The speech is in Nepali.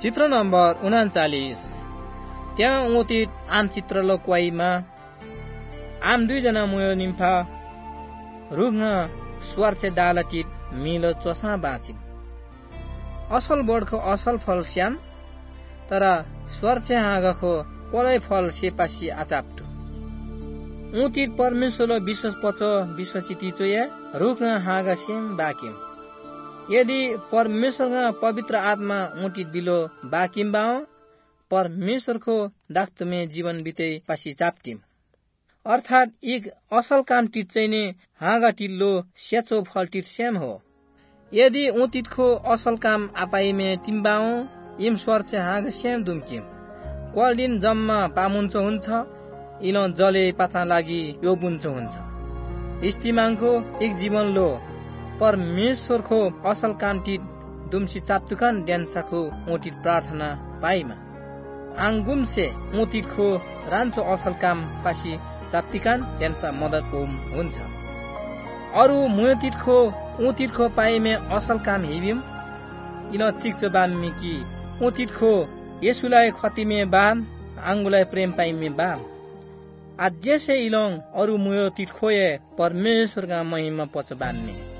चित्र नम्बर 39 त्यहाँ उतित आम चित्र लो क्वाइमा आम 2 जना मुयो निम्फा रुघ स्वार्चे दालटित मिलो चोसा बाँचिम असल बोर्डको असल फल श्याम तर स्वार्चे हाँगको पढाइ फल सेपासी आचाप्टु उतित परमेश्वरलो विश्वास पचो विश्वासिती चोया रुघ हाँगा श्याम बाकिम यदि परमेश्वरका पवित्र आत्मा उटित बिलो बाकिम बाओ परमेश्वरको दाख्तमे जीवन बिते पासी चाप्टिम अर्थात एक असल काम टिच्चैने हाँगा टिल्लो स्याचो फल टिर्स्याम हो यदि उतितको असल काम आपाइमे तिम्बाओ इम स्वर्चे हाँगा श्याम दुम्किम क्वाल दिन जम्मा पामुन्चो हुन्छ इलो जले पाचा लागि यो बुन्चो हुन्छ इस्तिमाङको एक जीवन लो परमेश्वरको असल काम टिट दुम्सी चाप्तुकान ड्यान्साको उटित प्रार्थना पाइमा आङगुम्से उतितको रान्चो असल काम पासी चाप्तिकान ड्यान्सा मदत हुन्छ अरु मुयतितको उतितको पाइमे असल काम हिबिम इनो चिक्चो बाममी कि उतितको येसुलाई खतिमे बाम आङ्गुलाई प्रेम पाइमे बाम आज्यसे इलोङ अरु मुयतित खोए परमेश्वरका महिमा पच बान्ने